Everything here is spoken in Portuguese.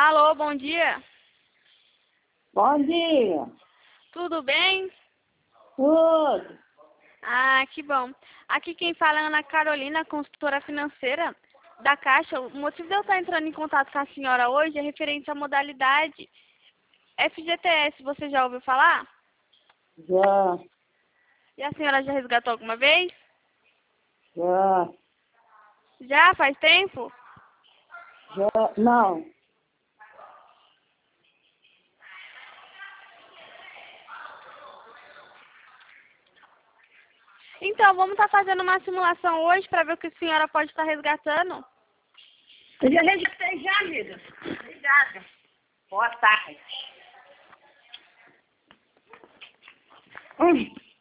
Alô, bom dia. Bom dia. Tudo bem? Tudo. Ah, que bom. Aqui quem fala é Ana Carolina, consultora financeira da Caixa. O motivo de eu estar entrando em contato com a senhora hoje é referente à modalidade FGTS. Você já ouviu falar? Já, E a senhora já resgatou alguma vez? já, Já? Faz tempo? já. Não. Então, vamos estar fazendo uma simulação hoje para ver o que a senhora pode estar resgatando. Eu já registrei já, amiga. Obrigada. Boa tarde.